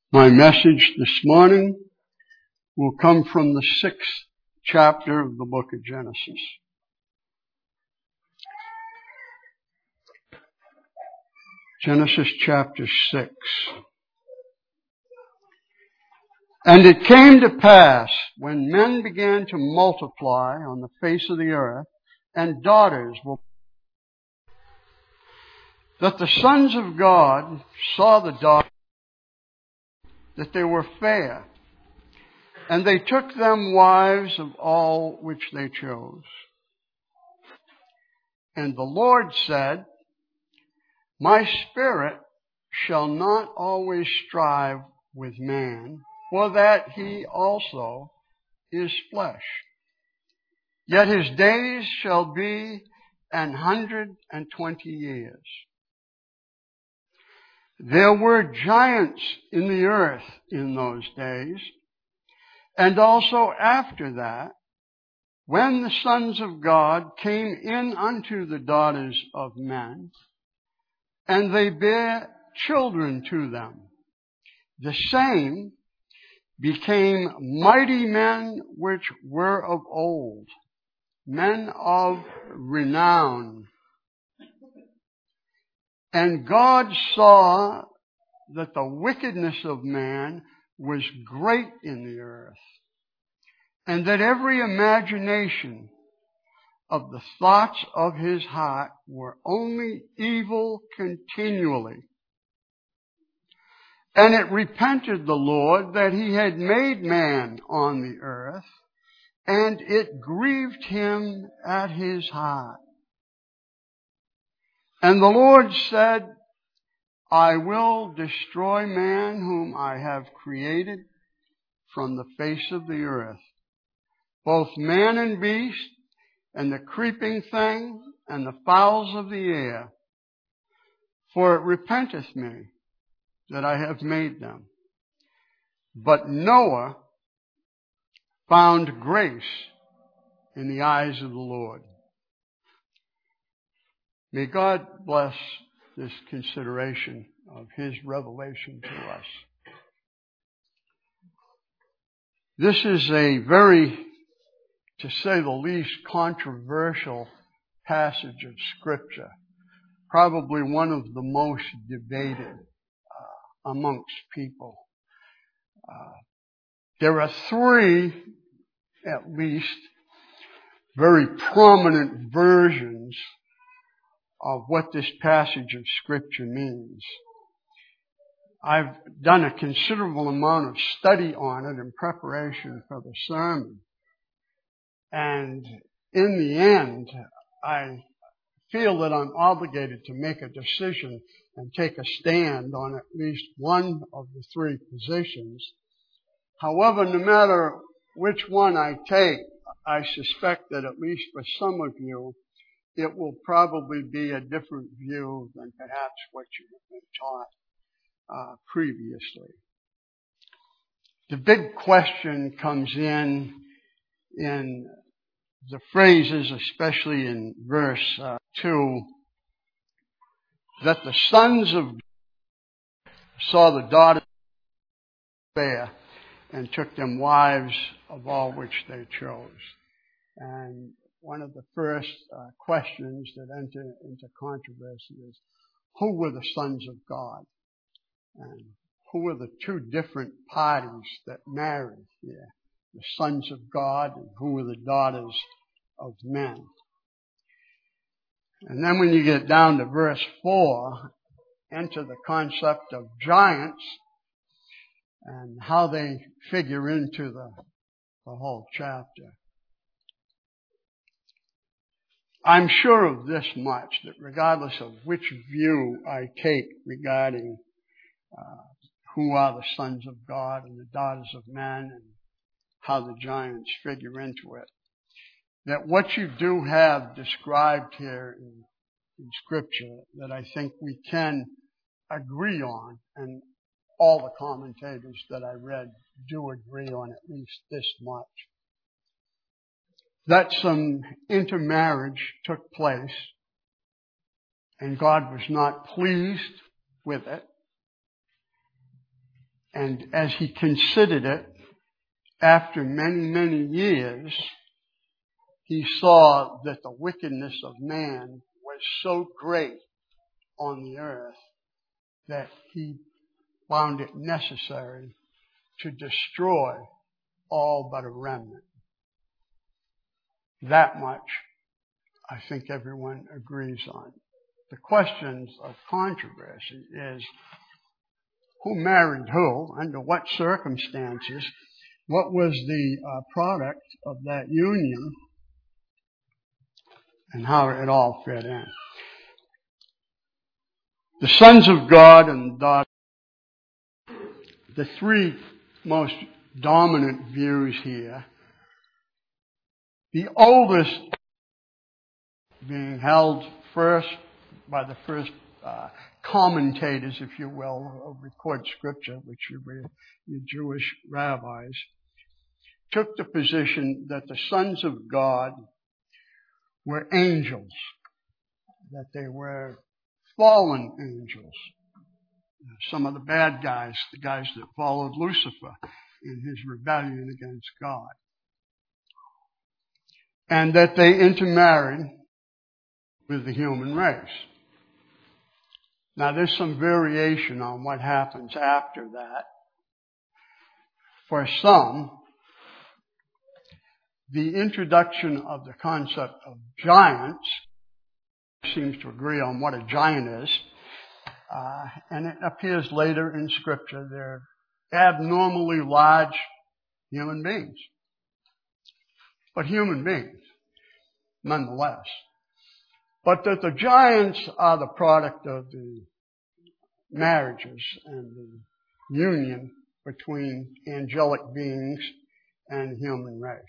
My message this morning will come from the 6th chapter of the book of Genesis. Genesis chapter 6. And it came to pass, when men began to multiply on the face of the earth, and daughters were, that the sons of God saw the daughters, that they were fair, and they took them wives of all which they chose. And the Lord said, My spirit shall not always strive with man, for that he also is flesh. Yet his days shall be 120 years. There were giants in the earth in those days, and also after that, when the sons of God came in unto the daughters of men, and they bare children to them, the same became mighty men which were of old, men of renown. And God saw that the wickedness of man was great in the earth, and that every imagination of the thoughts of his heart were only evil continually. And it repented the Lord that he had made man on the earth, and it grieved him at his heart. And the Lord said, I will destroy man whom I have created from the face of the earth, both man and beast, and the creeping thing, and the fowls of the air. For it repenteth me that I have made them. But Noah found grace in the eyes of the Lord. May God bless this consideration of his revelation to us. This is a very, to say the least, controversial passage of Scripture. Probably one of the most debated amongst people. There are three, at least, very prominent versions of what this passage of Scripture means. I've done a considerable amount of study on it in preparation for the sermon. And in the end, I feel that I'm obligated to make a decision and take a stand on at least one of the three positions. However, no matter which one I take, I suspect that at least for some of you, it will probably be a different view than perhaps what you have been taught previously. The big question comes in the phrases, especially in verse 2, that the sons of God saw the daughters fair and took them wives of all which they chose. And one of the first questions that enter into controversy is, who were the sons of God? And who were the two different parties that married here? The sons of God, and who were the daughters of men? And then when you get down to verse 4, enter the concept of giants and how they figure into the whole chapter. I'm sure of this much, that regardless of which view I take regarding who are the sons of God and the daughters of men and how the giants figure into it, that what you do have described here in Scripture that I think we can agree on, and all the commentators that I read do agree on at least this much, that some intermarriage took place and God was not pleased with it, And as he considered it, after many, many years, he saw that the wickedness of man was so great on the earth that he found it necessary to destroy all but a remnant. That much, I think everyone agrees on. The questions of controversy is who married who, under what circumstances, what was the product of that union, and how it all fit in. The sons of God and the daughters, the three most dominant views here. The oldest being held first by the first commentators, if you will, of recorded scripture, which were your Jewish rabbis, took the position that the sons of God were angels, that they were fallen angels. Some of the bad guys, the guys that followed Lucifer in his rebellion against God. And that they intermarried with the human race. Now there's some variation on what happens after that. For some, the introduction of the concept of giants seems to agree on what a giant is. And it appears later in Scripture. They're abnormally large human beings. But human beings, nonetheless. But that the giants are the product of the marriages and the union between angelic beings and the human race.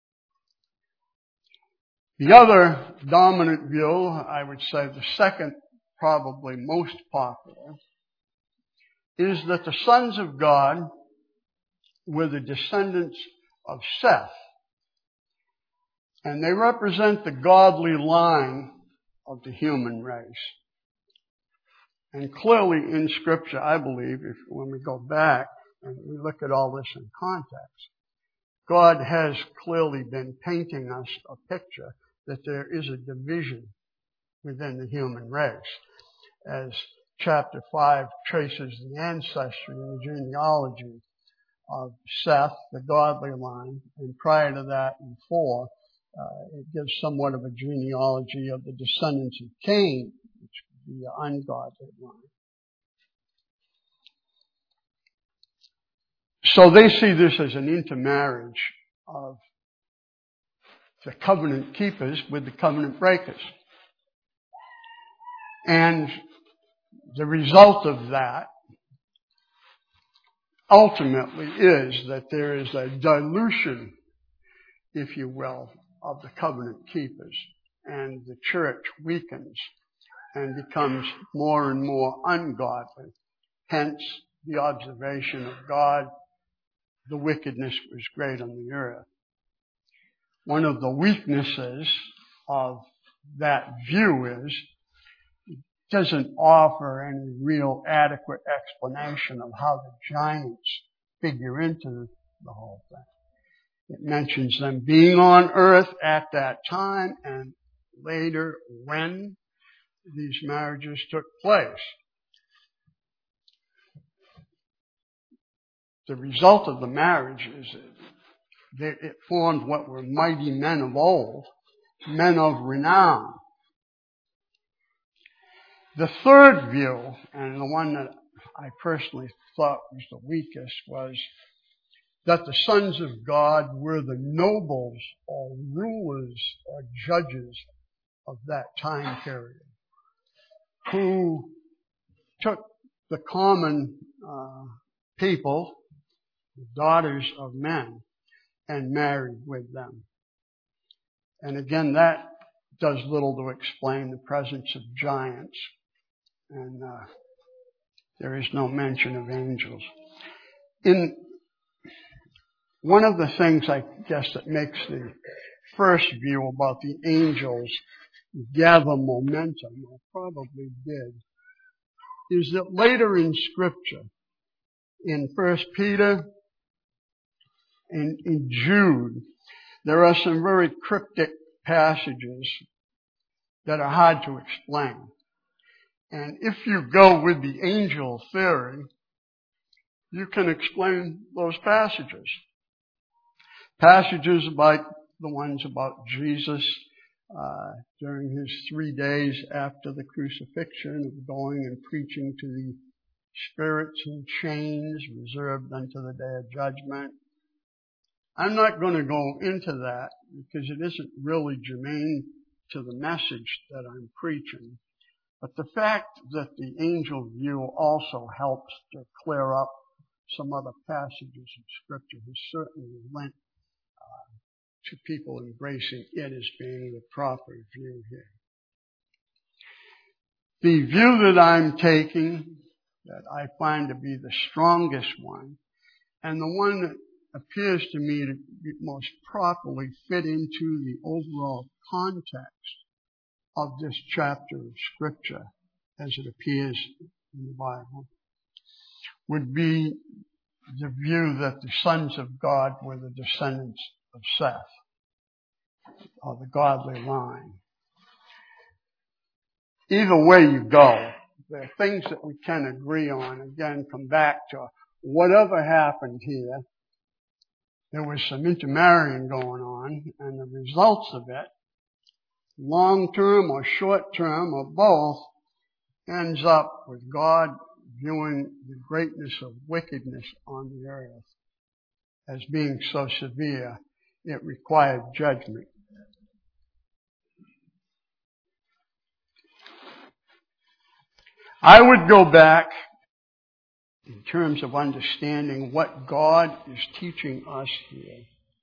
The other dominant view, I would say the second probably most popular, is that the sons of God were the descendants of Seth. And they represent the godly line of the human race. And clearly in Scripture, I believe, when we go back and we look at all this in context, God has clearly been painting us a picture that there is a division within the human race. As chapter 5 traces the ancestry and the genealogy of Seth, the godly line, and prior to that in 4, it gives somewhat of a genealogy of the descendants of Cain, which would be the ungodly line. So they see this as an intermarriage of the covenant keepers with the covenant breakers. And the result of that ultimately is that there is a dilution, if you will, of the covenant keepers, and the church weakens and becomes more and more ungodly. Hence the observation of God, the wickedness was great on the earth. One of the weaknesses of that view is it doesn't offer any real adequate explanation of how the giants figure into the whole thing. It mentions them being on earth at that time and later when these marriages took place. The result of the marriage is that it formed what were mighty men of old, men of renown. The third view, and the one that I personally thought was the weakest, was that the sons of God were the nobles or rulers or judges of that time period, who took the common people, the daughters of men, and married with them. And again, that does little to explain the presence of giants, and there is no mention of angels. In one of the things, I guess, that makes the first view about the angels gather momentum, or probably did, is that later in Scripture, in 1 Peter and in Jude, there are some very cryptic passages that are hard to explain. And if you go with the angel theory, you can explain those passages. Passages like the ones about Jesus during his 3 days after the crucifixion, of going and preaching to the spirits in chains reserved unto the day of judgment. I'm not going to go into that because it isn't really germane to the message that I'm preaching. But the fact that the angel view also helps to clear up some other passages of Scripture has certainly lent to people embracing it as being the proper view here. The view that I'm taking, that I find to be the strongest one, and the one that appears to me to be most properly fit into the overall context of this chapter of Scripture as it appears in the Bible, would be the view that the sons of God were the descendants of Seth, or the godly line. Either way you go, there are things that we can agree on. Again, come back to whatever happened here. There was some intermarrying going on, and the results of it, long-term or short-term or both, ends up with God viewing the greatness of wickedness on the earth as being so severe it required judgment. I would go back in terms of understanding what God is teaching us here.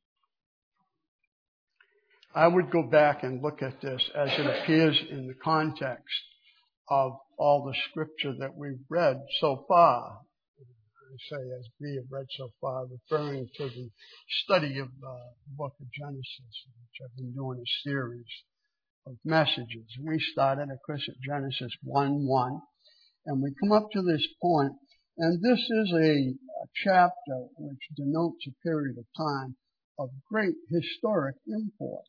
I would go back and look at this as it appears in the context of all the Scripture that we've read so far. I say as we have read so far, referring to the study of the book of Genesis, which I've been doing a series of messages. And we started, of course, at Genesis 1:1, and we come up to this point, and this is a chapter which denotes a period of time of great historic import.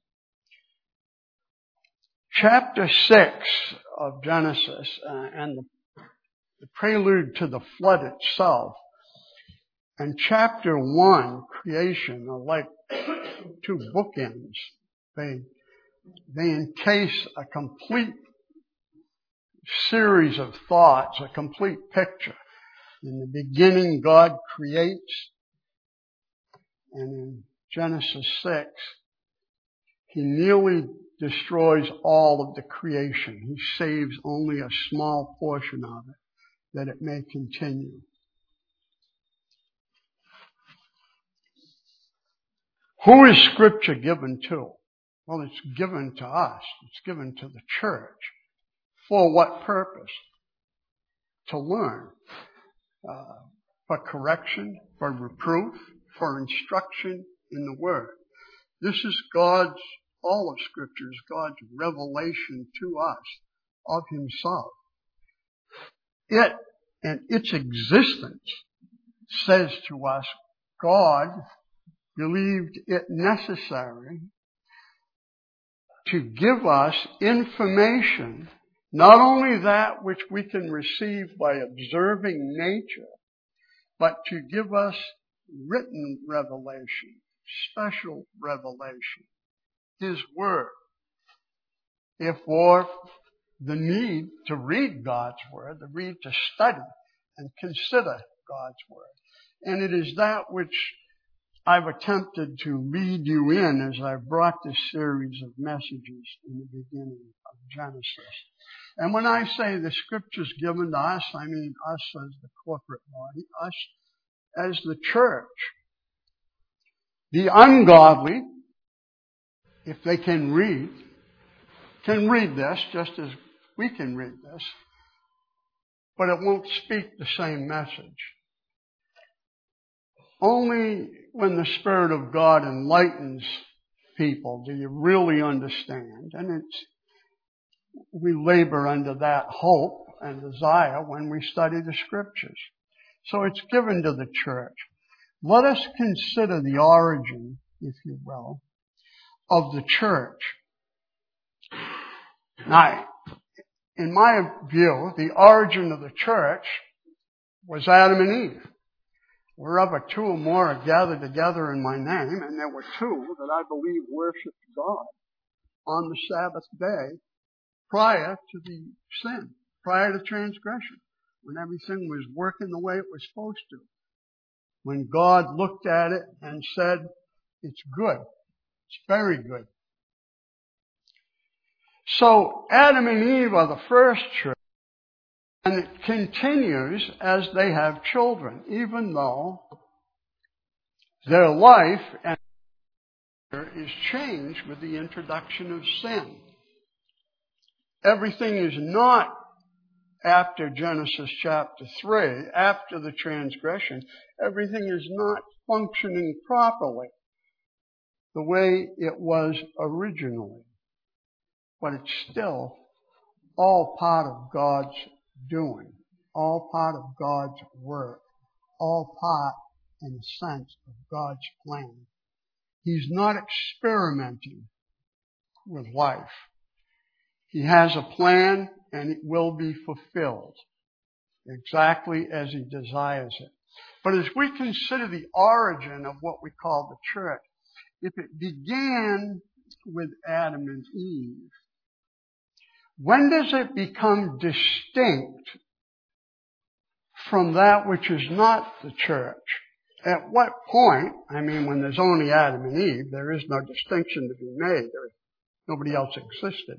Chapter 6 of Genesis and the prelude to the flood itself, and chapter 1, creation, are like two bookends. They encase a complete series of thoughts, a complete picture. In the beginning, God creates, and in Genesis 6, He nearly destroys all of the creation. He saves only a small portion of it, that it may continue. Who is Scripture given to? Well, it's given to us. It's given to the church. For what purpose? To learn. For correction, for reproof, for instruction in the Word. This is all of Scripture is God's revelation to us of Himself. It and its existence says to us, God believed it necessary to give us information, not only that which we can receive by observing nature, but to give us written revelation, special revelation, His Word. Therefore, the need to read God's Word, the need to study and consider God's Word. And it is that which I've attempted to lead you in as I've brought this series of messages in the beginning of Genesis. And when I say the Scripture's given to us, I mean us as the corporate body, us as the church. The ungodly, if they can read this just as we can read this, but it won't speak the same message. Only when the Spirit of God enlightens people do you really understand. And we labor under that hope and desire when we study the Scriptures. So it's given to the church. Let us consider the origin, if you will, of the church. Now, in my view, the origin of the church was Adam and Eve. Wherever two or more are gathered together in my name, and there were two that I believe worshiped God on the Sabbath day prior to the sin, prior to transgression, when everything was working the way it was supposed to. When God looked at it and said, it's good. It's very good. So Adam and Eve are the first church, and it continues as they have children, even though their life and is changed with the introduction of sin. Everything is not after Genesis chapter 3, after the transgression. Everything is not functioning properly the way it was originally. But it's still all part of God's doing, all part of God's work, all part, in a sense, of God's plan. He's not experimenting with life. He has a plan, and it will be fulfilled exactly as He desires it. But as we consider the origin of what we call the church, if it began with Adam and Eve, when does it become distinct from that which is not the church? At what point, when there's only Adam and Eve, there is no distinction to be made. Nobody else existed.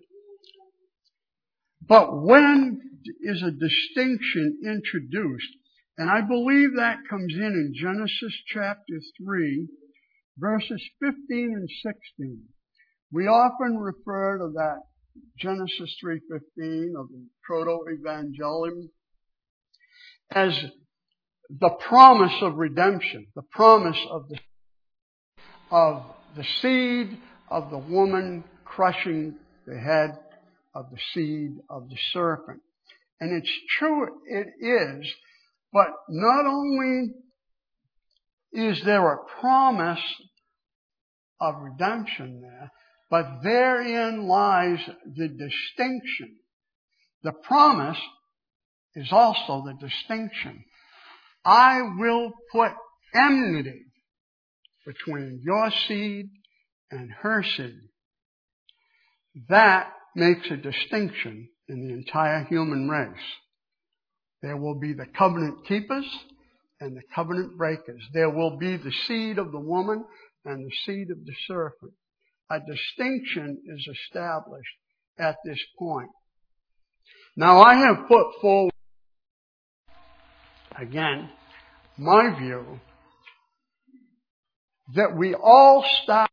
But when is a distinction introduced? And I believe that comes in Genesis chapter 3, verses 15 and 16. We often refer to that Genesis 3:15 of the Proto-Evangelium as the promise of redemption, the promise of the seed of the woman crushing the head of the seed of the serpent. And it's true, it is, but not only is there a promise of redemption there, but therein lies the distinction. The promise is also the distinction. I will put enmity between your seed and her seed. That makes a distinction in the entire human race. There will be the covenant keepers and the covenant breakers. There will be the seed of the woman and the seed of the serpent. A distinction is established at this point. Now I have put forward, again, my view that we all start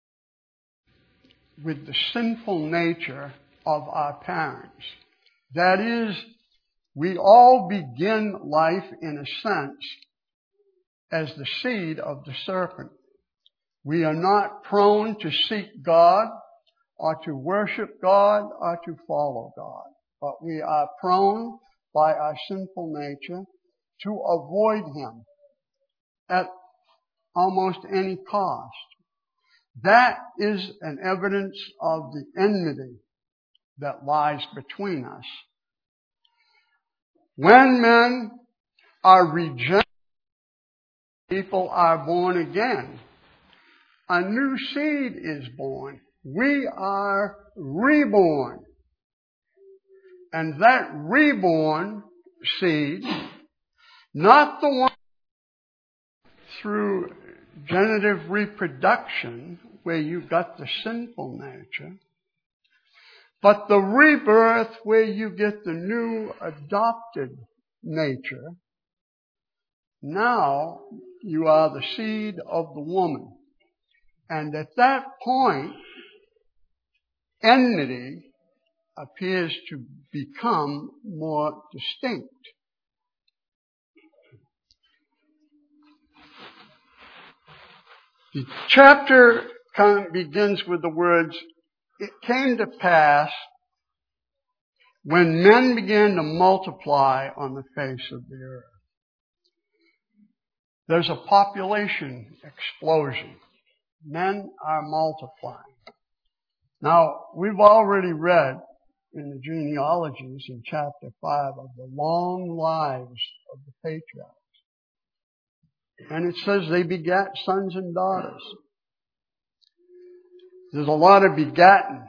with the sinful nature of our parents. That is, we all begin life in a sense as the seed of the serpent. We are not prone to seek God or to worship God or to follow God. But we are prone by our sinful nature to avoid Him at almost any cost. That is an evidence of the enmity that lies between us. When men are regenerate, people are born again. A new seed is born. We are reborn. And that reborn seed, not the one through genitive reproduction where you got the sinful nature, but the rebirth where you get the new adopted nature. Now you are the seed of the woman. And at that point, enmity appears to become more distinct. The chapter begins with the words, "It came to pass when men began to multiply on the face of the earth." There's a population explosion. Men are multiplying. Now, we've already read in the genealogies in chapter 5 of the long lives of the patriarchs. And it says they begat sons and daughters. There's a lot of begatting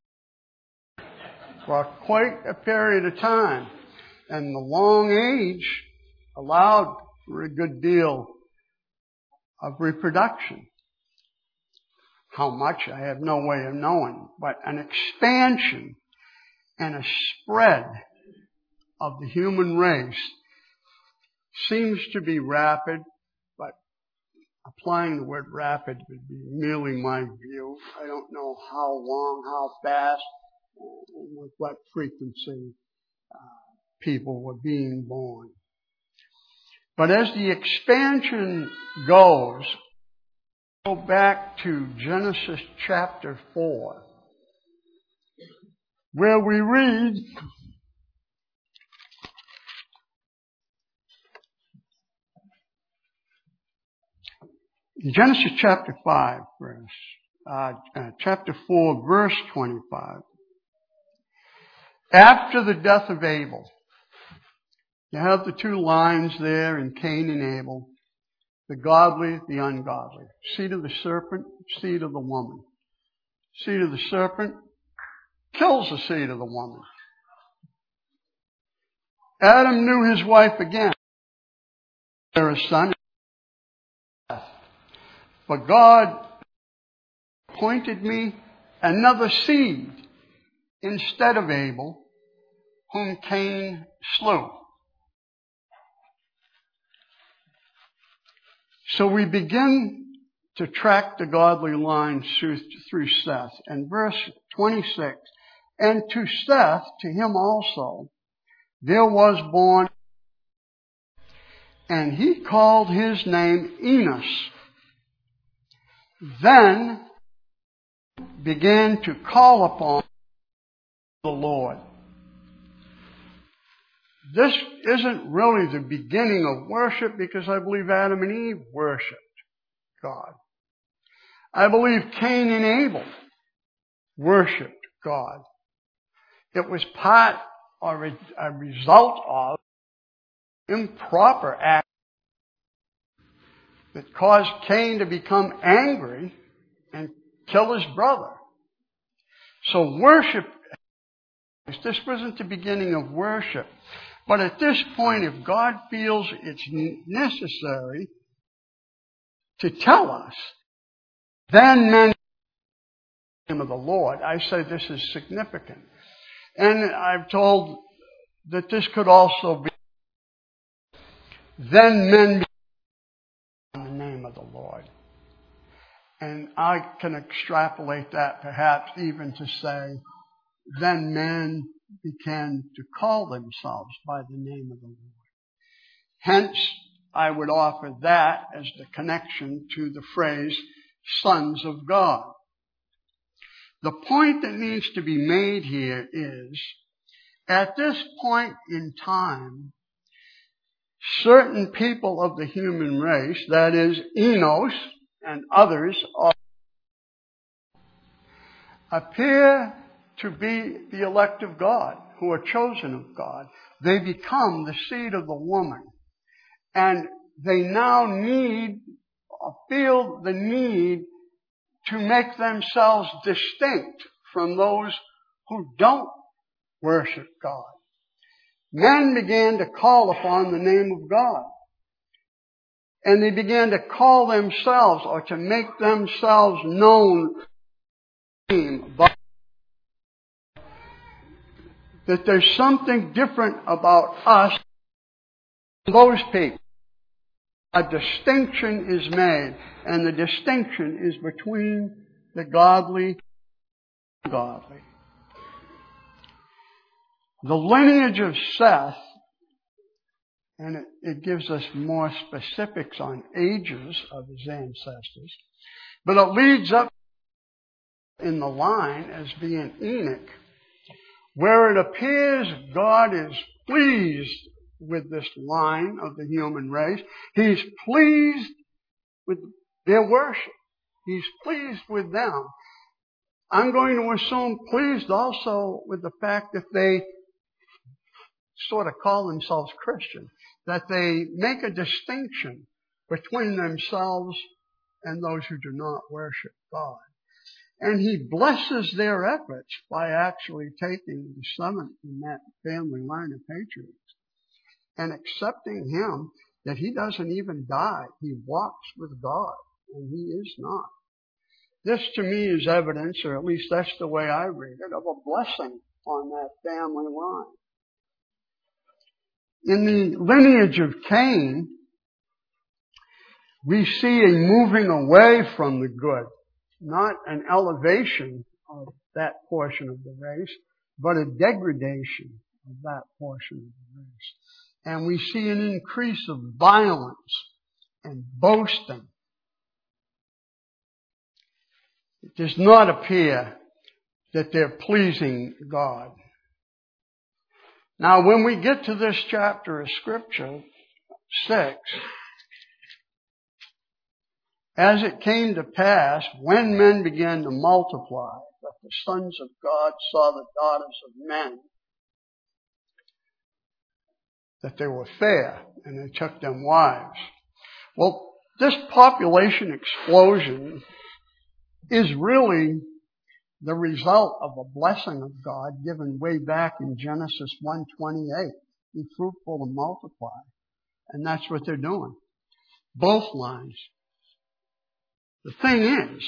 for quite a period of time. And the long age allowed for a good deal of reproduction. How much, I have no way of knowing. But an expansion and a spread of the human race seems to be rapid, but applying the word rapid would be merely my view. I don't know how long, how fast, and with what frequency people were being born. But as the expansion goes, go back to Genesis chapter 4, where we read, in Genesis chapter 5, chapter 4, verse 25. After the death of Abel, you have the two lines there in Cain and Abel, the godly, the ungodly. Seed of the serpent, seed of the woman. Seed of the serpent kills the seed of the woman. Adam knew his wife again. There is son. But God appointed me another seed instead of Abel, whom Cain slew. So we begin to track the godly line through Seth. And verse 26, and to Seth, to him also, there was born, and he called his name Enos. Then began to call upon the Lord. This isn't really the beginning of worship, because I believe Adam and Eve worshipped God. I believe Cain and Abel worshipped God. It was part or a result of improper act that caused Cain to become angry and kill his brother. So worship, this wasn't the beginning of worship. But at this point, if God feels it's necessary to tell us, then men in the name of the Lord. I say this is significant. And I've told that this could also be, then men in the name of the Lord. And I can extrapolate that perhaps even to say, then men began to call themselves by the name of the Lord. Hence, I would offer that as the connection to the phrase, sons of God. The point that needs to be made here is, at this point in time, certain people of the human race, that is, Enos and others, appear to be the elect of God, who are chosen of God. They become the seed of the woman. And they now feel the need to make themselves distinct from those who don't worship God. Men began to call upon the name of God. And they began to call themselves, or to make themselves known by that there's something different about us than those people. A distinction is made, and the distinction is between the godly and the ungodly. The lineage of Seth, and it gives us more specifics on ages of his ancestors, but it leads up in the line as being Enoch, where it appears God is pleased with this line of the human race. He's pleased with their worship. He's pleased with them. I'm going to assume pleased also with the fact that they sort of call themselves Christian, that they make a distinction between themselves and those who do not worship God. And He blesses their efforts by actually taking the seventh in that family line of patriarchs and accepting Him, that He doesn't even die. He walks with God, and He is not. This to me is evidence, or at least that's the way I read it, of a blessing on that family line. In the lineage of Cain, we see a moving away from the good, not an elevation of that portion of the race, but a degradation of that portion of the race. And we see an increase of violence and boasting. It does not appear that they're pleasing God. Now, when we get to this chapter of Scripture, 6, as it came to pass, when men began to multiply, that the sons of God saw the daughters of men, that they were fair, and they took them wives. Well, this population explosion is really the result of a blessing of God given way back in Genesis 1:28. Be fruitful and multiply. And that's what they're doing. Both lines. The thing is,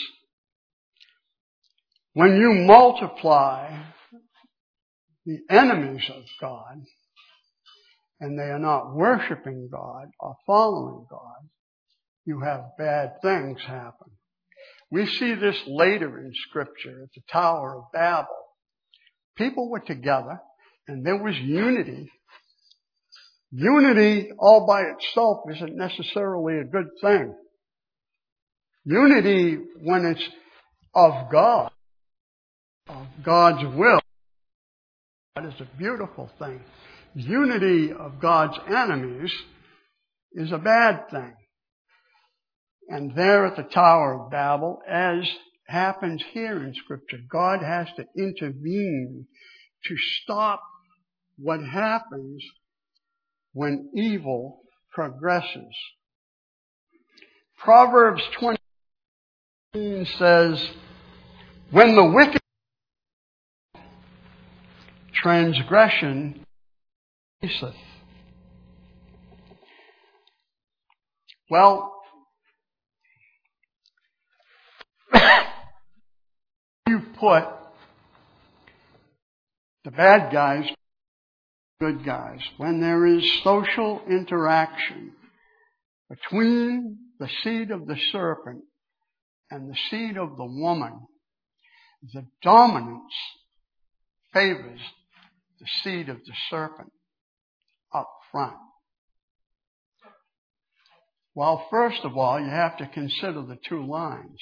when you multiply the enemies of God, and they are not worshiping God or following God, you have bad things happen. We see this later in Scripture at the Tower of Babel. People were together, and there was unity. Unity all by itself isn't necessarily a good thing. Unity, when it's of God, of God's will, that is a beautiful thing. Unity of God's enemies is a bad thing. And there at the Tower of Babel, as happens here in Scripture, God has to intervene to stop what happens when evil progresses. Proverbs 20 says, when the wicked transgression ceaseth. Well, you put the bad guys, good guys, when there is social interaction between the seed of the serpent and the seed of the woman, the dominance favors the seed of the serpent up front. Well, first of all, you have to consider the two lines.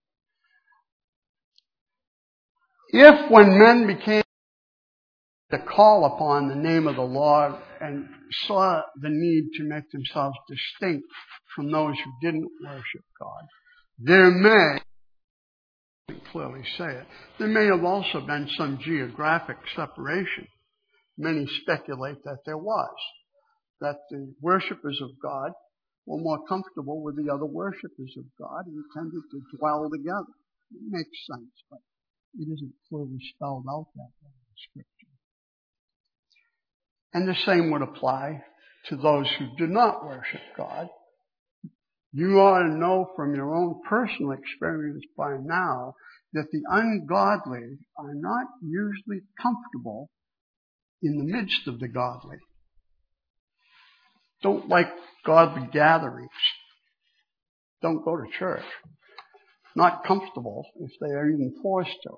If when men became to call upon the name of the Lord and saw the need to make themselves distinct from those who didn't worship God, there may, clearly say it, there may have also been some geographic separation. Many speculate that there was, that the worshipers of God were more comfortable with the other worshipers of God and tended to dwell together. It makes sense, but it isn't clearly spelled out that way in Scripture. And the same would apply to those who do not worship God. You ought to know from your own personal experience by now that the ungodly are not usually comfortable in the midst of the godly. Don't like godly gatherings. Don't go to church. Not comfortable if they are even forced to.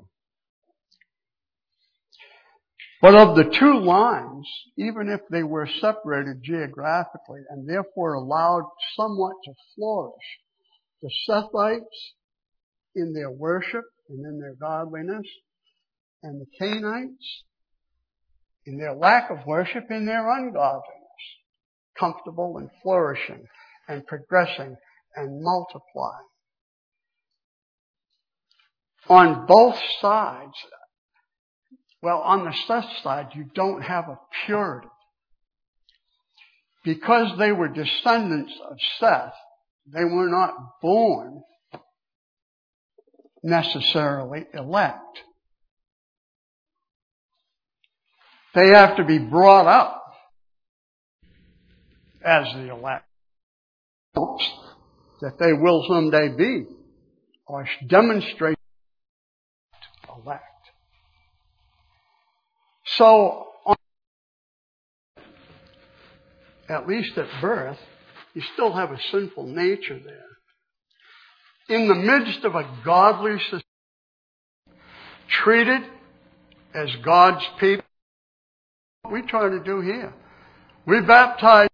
But of the two lines, even if they were separated geographically and therefore allowed somewhat to flourish, the Sethites in their worship and in their godliness, and the Cainites in their lack of worship and their ungodliness. comfortable and flourishing and progressing and multiplying. On both sides, well, on the Seth side, you don't have a purity. Because they were descendants of Seth, they were not born necessarily elect. They have to be brought up as the elect. That they will someday be, or demonstrate elect. So, at least at birth, you still have a sinful nature there. In the midst of a godly society, treated as God's people, what we try to do here. We baptize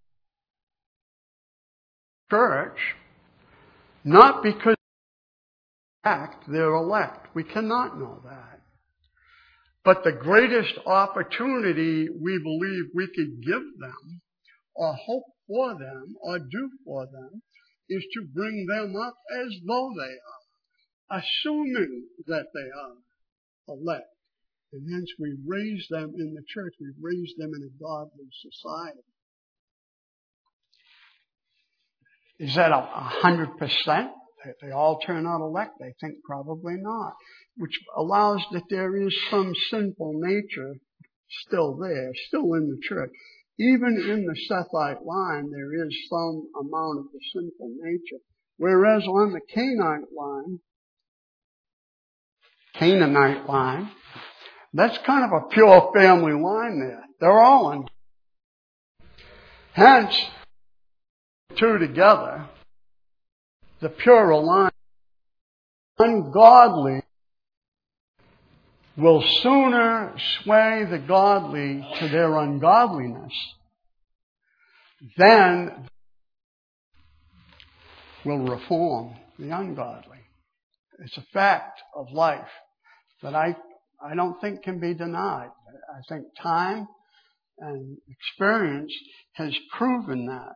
church, not because they're elect. We cannot know that. But the greatest opportunity we believe we could give them, or hope for them, or do for them, is to bring them up as though they are, assuming that they are elect. And hence we raise them in the church, we raise them in a godly society. Is that 100%? They all turn out elect? They think probably not. Which allows that there is some sinful nature still there, still in the church. Even in the Sethite line, there is some amount of the sinful nature. Whereas on the Canaanite line, that's kind of a pure family line there. They're all in. Hence, two together, the pure line, ungodly will sooner sway the godly to their ungodliness than will reform the ungodly. It's a fact of life that I don't think can be denied. I think time and experience has proven that.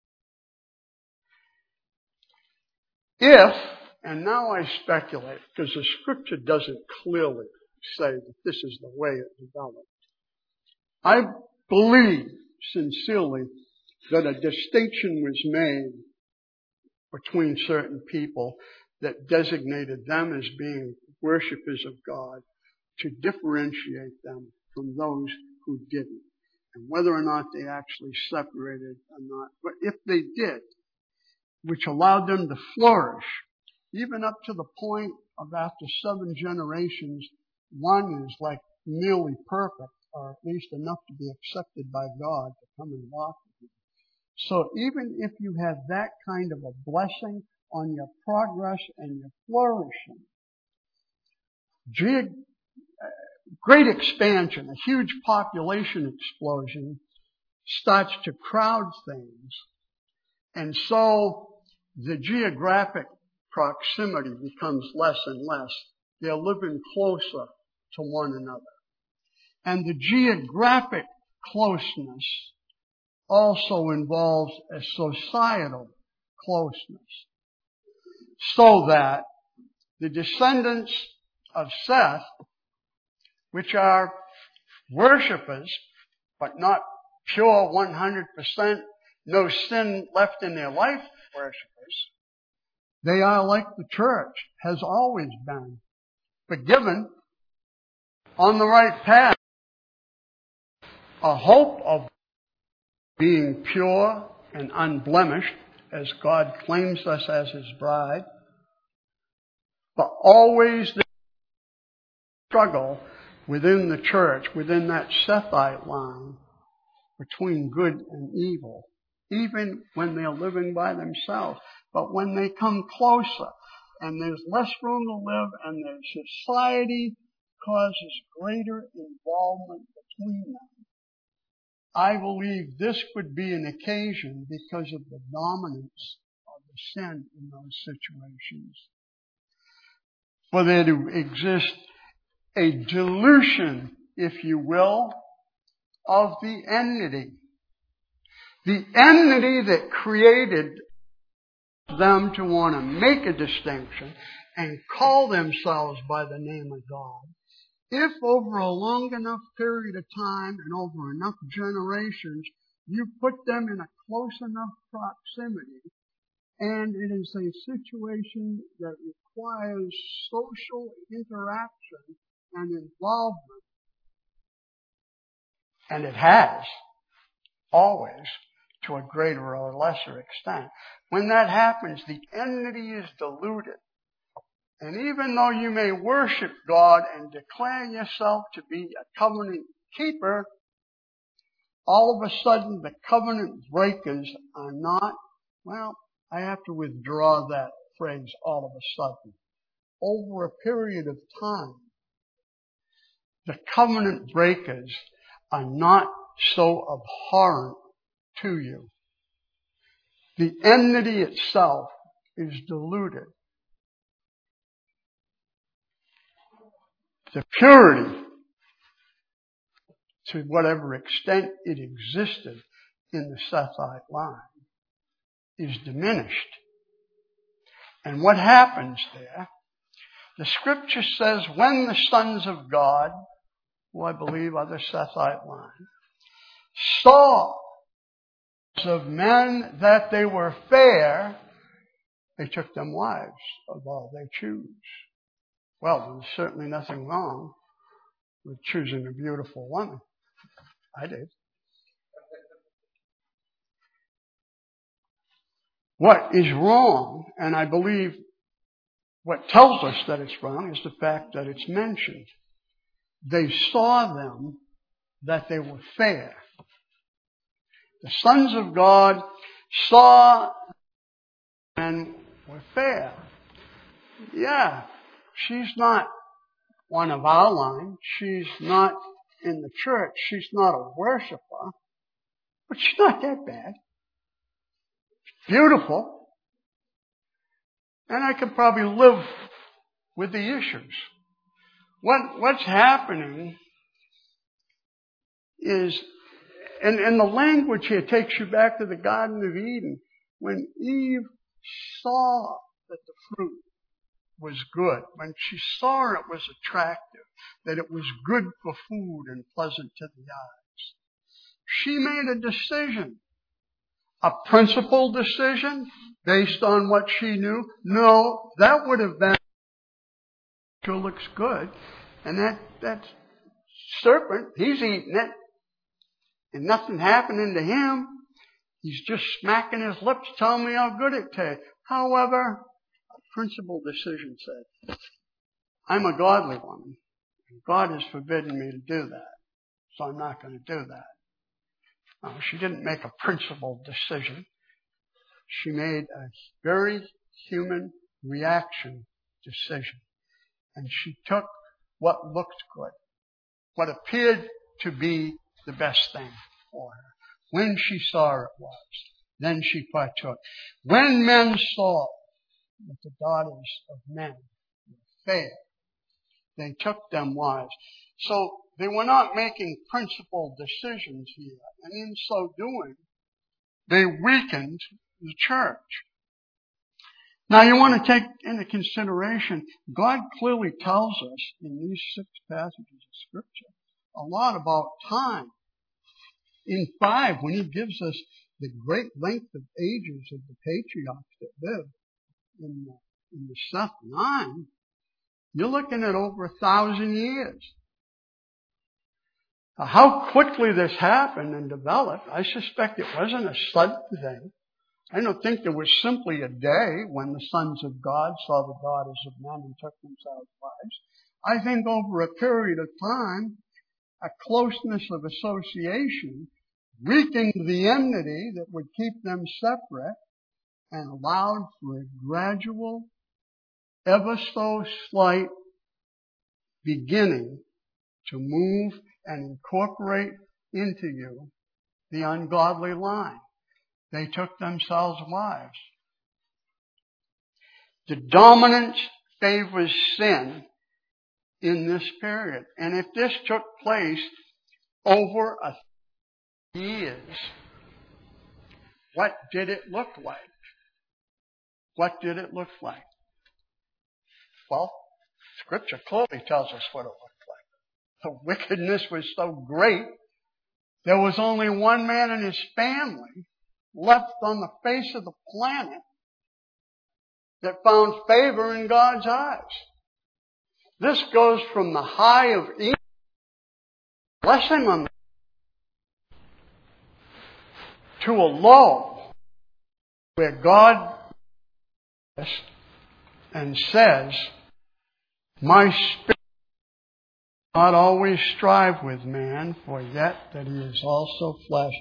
If, and now I speculate, because the scripture doesn't clearly say that this is the way it developed. I believe sincerely that a distinction was made between certain people that designated them as being worshipers of God to differentiate them from those who didn't. And whether or not they actually separated or not. But if they did, which allowed them to flourish, even up to the point of after 7 generations, one is like nearly perfect, or at least enough to be accepted by God to come and walk with you. So even if you have that kind of a blessing on your progress and your flourishing, great expansion, a huge population explosion starts to crowd things. And so the geographic proximity becomes less and less. They're living closer to one another. And the geographic closeness also involves a societal closeness. So that the descendants of Seth, which are worshipers, but not pure 100%, no sin left in their life worshipers, they are like the church has always been, forgiven, on the right path, a hope of being pure and unblemished as God claims us as His bride, but always the struggle within the church, within that Sethite line, between good and evil, even when they're living by themselves. But when they come closer, and there's less room to live, and their society causes greater involvement between them, I believe this would be an occasion, because of the dominance of the sin in those situations, for there to exist a dilution, if you will, of the enmity. The enmity that created them to want to make a distinction and call themselves by the name of God, if over a long enough period of time and over enough generations, you put them in a close enough proximity, and it is a situation that requires social interaction and involvement, and it has, always, to a greater or lesser extent. When that happens, the enmity is diluted. And even though you may worship God and declare yourself to be a covenant keeper, all of a sudden the covenant breakers are not, well, I have to withdraw that phrase, all of a sudden. Over a period of time, the covenant breakers are not so abhorrent to you. The enmity itself is diluted. The purity, to whatever extent it existed in the Sethite line, is diminished. And what happens there? The scripture says, when the sons of God, who I believe are the Sethite line, saw of men that they were fair, they took them wives of all they choose. Well, there's certainly nothing wrong with choosing a beautiful woman. I did. What is wrong, and I believe what tells us that it's wrong, is the fact that it's mentioned. They saw them that they were fair. The sons of God saw men were fair. Yeah, she's not one of our line. She's not in the church. She's not a worshiper. But she's not that bad. Beautiful. And I could probably live with the issues. What's happening is, and the language here takes you back to the Garden of Eden, when Eve saw that the fruit was good, when she saw it was attractive, that it was good for food and pleasant to the eyes, she made a decision. A principled decision based on what she knew? No, that would have been, sure looks good. And that serpent, he's eating it. And nothing happening to him. He's just smacking his lips telling me how good it tastes. However, a principled decision said, I'm a godly woman. God has forbidden me to do that. So I'm not going to do that. No, she didn't make a principled decision. She made a very human reaction decision. And she took what looked good, what appeared to be the best thing for her. When she saw it was, then she partook. When men saw that the daughters of men were fair, they took them wives. So they were not making principled decisions here. And in so doing, they weakened the church. Now you want to take into consideration, God clearly tells us in these 6 passages of Scripture a lot about time. In 5, when he gives us the great length of ages of the patriarchs that lived in the Seth line, you're looking at over 1,000 years. How quickly this happened and developed, I suspect it wasn't a sudden thing. I don't think there was simply a day when the sons of God saw the daughters of men and took themselves wives. I think over a period of time, a closeness of association weakened the enmity that would keep them separate and allowed for a gradual, ever so slight beginning to move and incorporate into you the ungodly line. They took themselves wives. The dominance favors sin in this period. And if this took place over years, what did it look like? What did it look like? Well, Scripture clearly tells us what it looked like. The wickedness was so great, there was only one man and his family left on the face of the planet that found favor in God's eyes. This goes from the high of Eden, blessing on them, to a low where God and says, my spirit does not always strive with man, for yet that he is also flesh.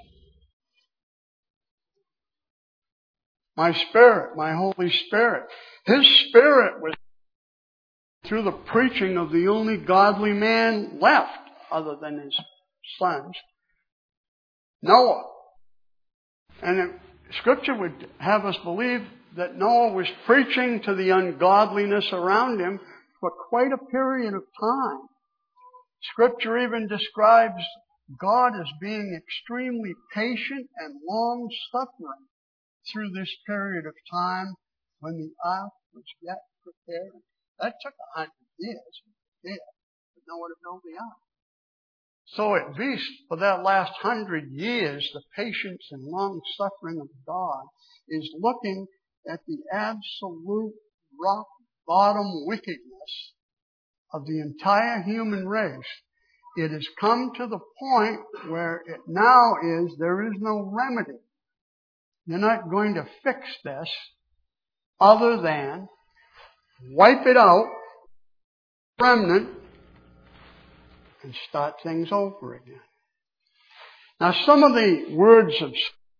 My Spirit, my Holy Spirit. His Spirit was through the preaching of the only godly man left, other than his sons, Noah. And Scripture would have us believe that Noah was preaching to the ungodliness around him for quite a period of time. Scripture even describes God as being extremely patient and long-suffering through this period of time when the ark was yet preparing. That took 100 years, but no one would build the ark. So at least for that last 100 years, the patience and long-suffering of God is looking at the absolute rock bottom wickedness of the entire human race. It has come to the point where it now is, there is no remedy. You're not going to fix this other than wipe it out, remnant, and start things over again. Now, some of the words of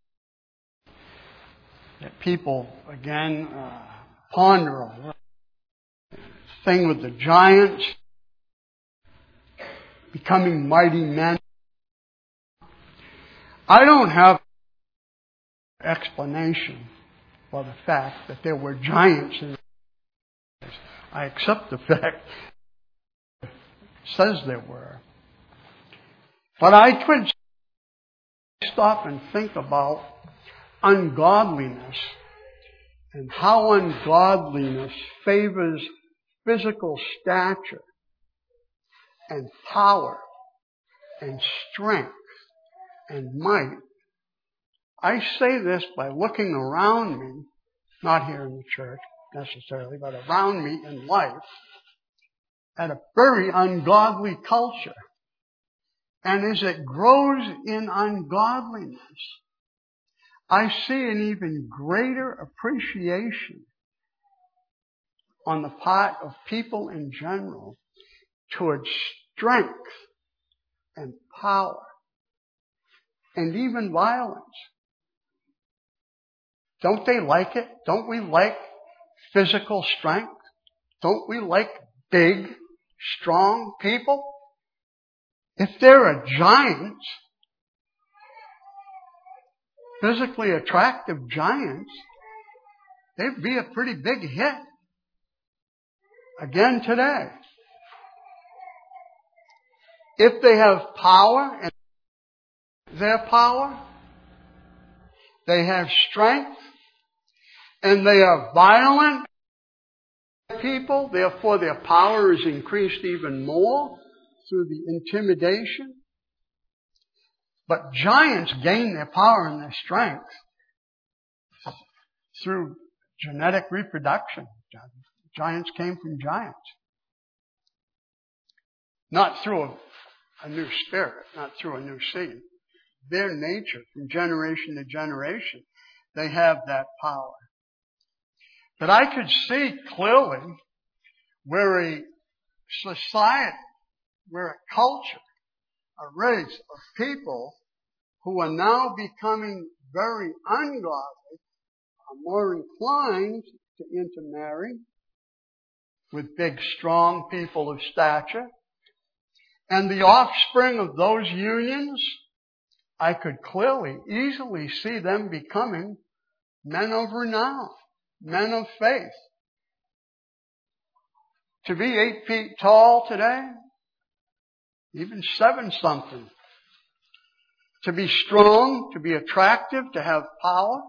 that people, again, ponder over. Thing with the giants, becoming mighty men. I don't have explanation for the fact that there were giants in the place. I accept the fact it says there were. But I could stop and think about ungodliness and how ungodliness favors physical stature and power and strength and might. I say this by looking around me, not here in the church necessarily, but around me in life, at a very ungodly culture. And as it grows in ungodliness, I see an even greater appreciation on the part of people in general towards strength and power and even violence. Don't they like it? Don't we like physical strength? Don't we like big, strong people? If there are giants, physically attractive giants, they'd be a pretty big hit. Again today. If they have power and their power, they have strength, and they are violent people, therefore their power is increased even more through the intimidation. But giants gain their power and their strength through genetic reproduction. Giants came from giants. Not through a new spirit, not through a new seed. Their nature, from generation to generation, they have that power. But I could see clearly where a society, where a culture, a race of people who are now becoming very ungodly are more inclined to intermarry with big, strong people of stature. And the offspring of those unions, I could clearly, easily see them becoming men of renown, men of faith. To be 8 feet tall today, even 7 something, to be strong, to be attractive, to have power,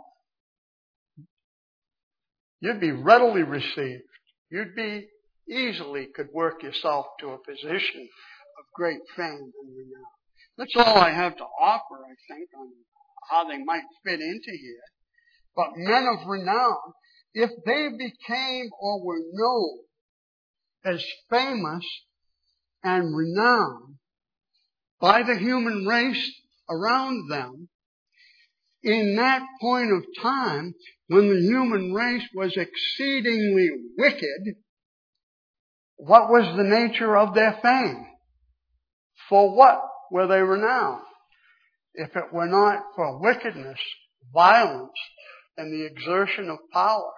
you'd be readily received. You'd be easily could work yourself to a position of great fame and renown. That's all I have to offer, I think, on how they might fit into here. But men of renown, if they became or were known as famous and renowned by the human race around them, in that point of time when the human race was exceedingly wicked, what was the nature of their fame? For what were they renowned? If it were not for wickedness, violence, and the exertion of power.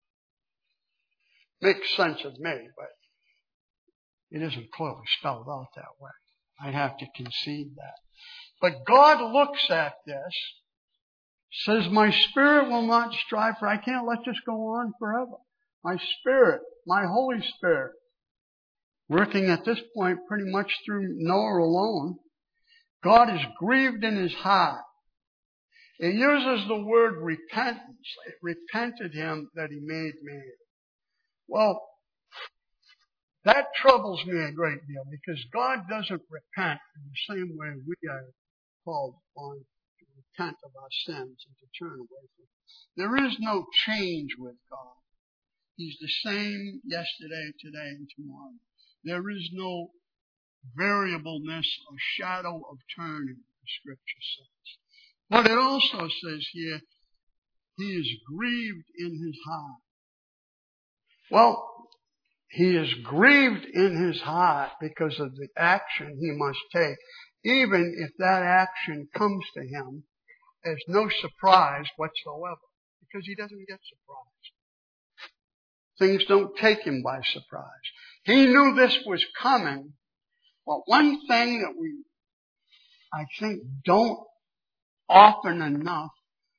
Makes sense of me, but it isn't clearly spelled out that way. I have to concede that. But God looks at this, says, my spirit will not strive for, I can't let this go on forever. My spirit, my Holy Spirit, working at this point pretty much through Noah alone, God is grieved in his heart. It uses the word repentance. It repented him that he made man. Well, that troubles me a great deal because God doesn't repent in the same way we are called upon to repent of our sins and to turn away from them. There is no change with God. He's the same yesterday, today, and tomorrow. There is no variableness or shadow of turning, the Scripture says. But it also says here, he is grieved in his heart. Well, he is grieved in his heart because of the action he must take, even if that action comes to him as no surprise whatsoever, because he doesn't get surprised. Things don't take him by surprise. He knew this was coming, but one thing that we, I think, don't often enough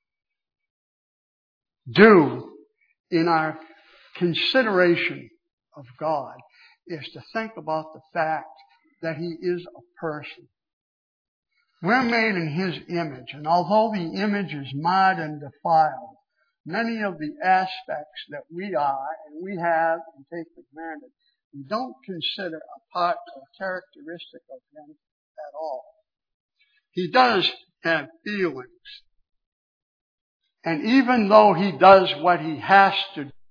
do in our consideration of God is to think about the fact that he is a person. We're made in his image, and although the image is marred and defiled, many of the aspects that we are and we have and take for granted, we don't consider a part or characteristic of him at all. He does have feelings. And even though he does what he has to do,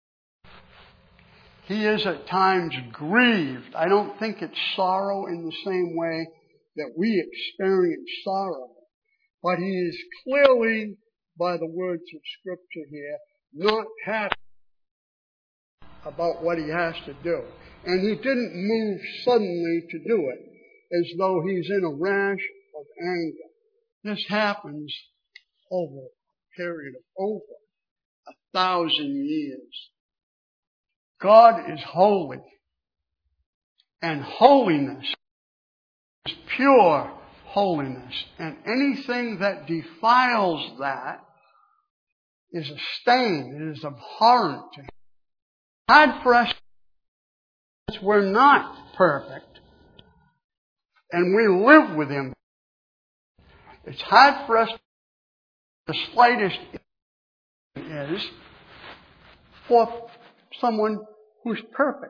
he is at times grieved. I don't think it's sorrow in the same way that we experience sorrow. But he is clearly, by the words of Scripture here, not happy about what he has to do. And he didn't move suddenly to do it as though he's in a rash of anger. This happens over a period of over 1,000 years. God is holy, and holiness is pure holiness, and anything that defiles that is a stain, it is abhorrent to him. Hard for us, we're not perfect, and we live with him. It's hard for us, the slightest is for someone who's perfect.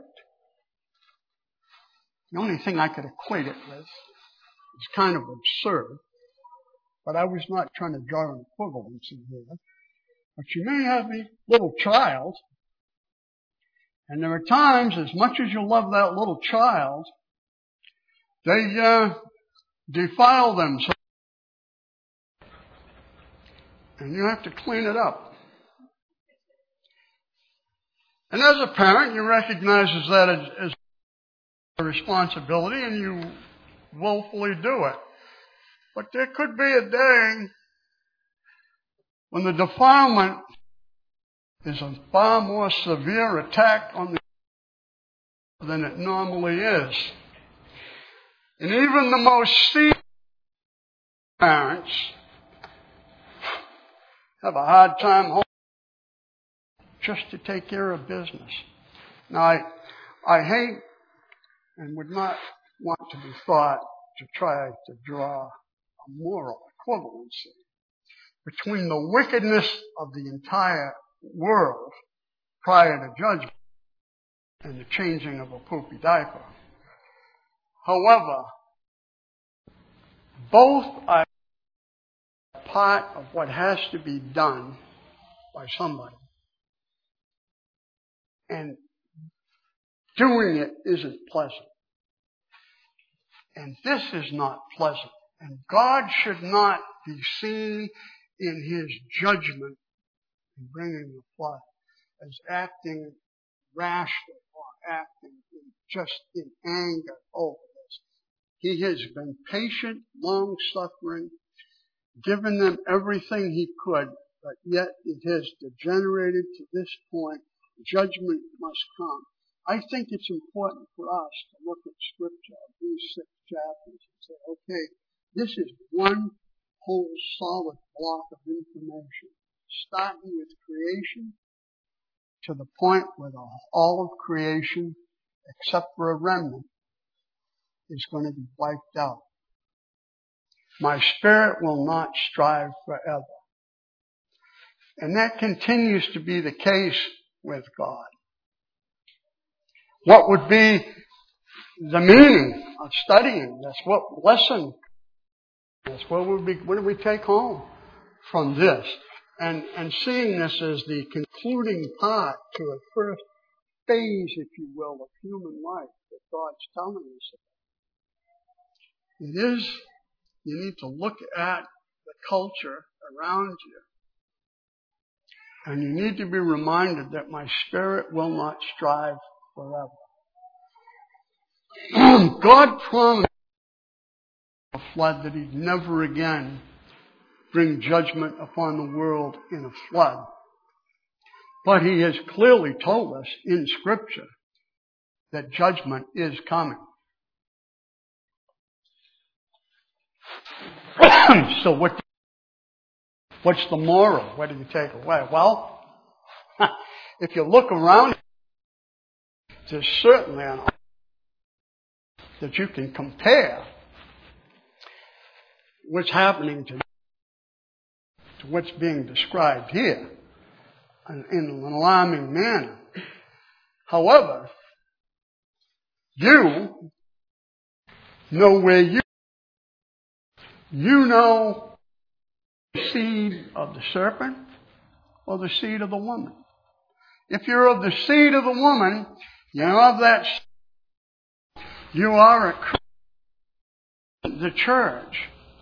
The only thing I could equate it with is kind of absurd, but I was not trying to draw an equivalency here. But you may have a little child, and there are times, as much as you love that little child, they defile themselves, and you have to clean it up. And as a parent, you recognize that as a responsibility, and you willfully do it. But there could be a day when the defilement is a far more severe attack on the than it normally is. And even the most seasoned parents have a hard time holding just to take care of business. Now, I hate and would not want to be thought to try to draw a moral equivalency between the wickedness of the entire world prior to judgment and the changing of a poopy diaper. However, both are part of what has to be done by somebody. And doing it isn't pleasant. And this is not pleasant. And God should not be seen in His judgment in bringing the flood as acting rashly or acting just in anger over this. He has been patient, long-suffering, given them everything He could, but yet it has degenerated to this point. Judgment must come. I think it's important for us to look at Scripture, these 6 chapters, and say, okay, this is one whole solid block of information, starting with creation to the point where all of creation, except for a remnant, is going to be wiped out. My spirit will not strive forever. And that continues to be the case with God. What would be the meaning of studying this? What lesson? What do we take home from this? And seeing this as the concluding part to a first phase, if you will, of human life that God's telling us about. It is, you need to look at the culture around you. And you need to be reminded that my spirit will not strive forever. God promised a flood that He'd never again bring judgment upon the world in a flood. But He has clearly told us in Scripture that judgment is coming. So what's the moral? What do you take away? Well, if you look around, there's certainly an that you can compare what's happening to what's being described here in an alarming manner. However, you know where you know the seed of the serpent or the seed of the woman. If you're of the seed of the woman, you're of that. You are a Christian, the church.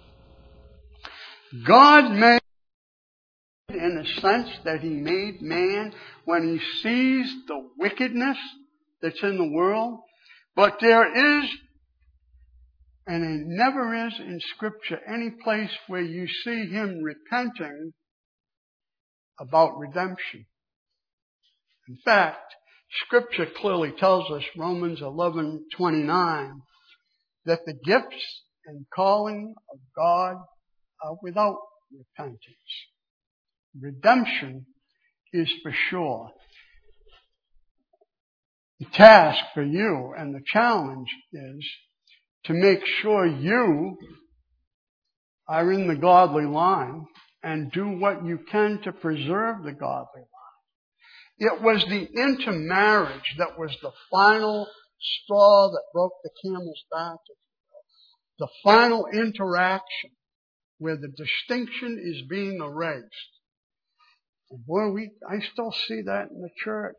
God made, in the sense that He made man when He sees the wickedness that's in the world. But there is, and it never is in Scripture, any place where you see Him repenting about redemption. In fact, Scripture clearly tells us, Romans 11:29, that the gifts and calling of God are without repentance. Redemption is for sure. The task for you and the challenge is to make sure you are in the godly line and do what you can to preserve the godly line. It was the intermarriage that was the final straw that broke the camel's back. The final interaction where the distinction is being erased. And boy, I still see that in the church.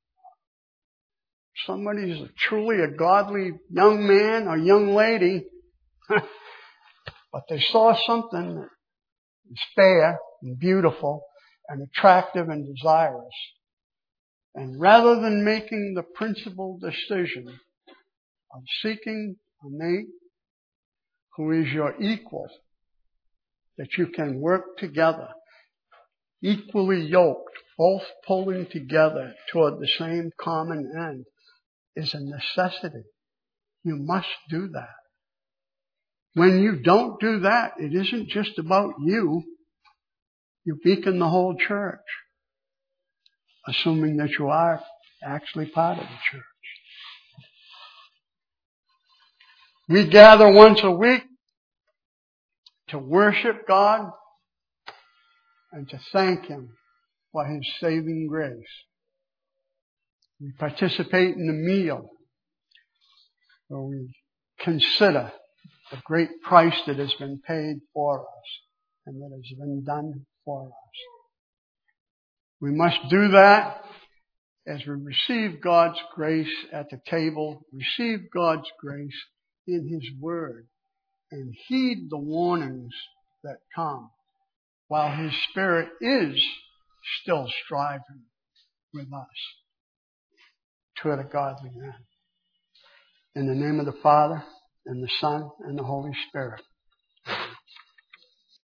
Somebody's truly a godly young man or young lady, but they saw something that is fair and beautiful and attractive and desirous. And rather than making the principal decision of seeking a mate who is your equal, that you can work together, equally yoked, both pulling together toward the same common end, is a necessity. You must do that. When you don't do that, it isn't just about you. You weaken the whole church, assuming that you are actually part of the church. We gather once a week to worship God and to thank Him for His saving grace. We participate in the meal where we consider the great price that has been paid for us and that has been done for us. We must do that as we receive God's grace at the table, receive God's grace in His Word, and heed the warnings that come while His Spirit is still striving with us toward a godly man. In the name of the Father, and the Son, and the Holy Spirit.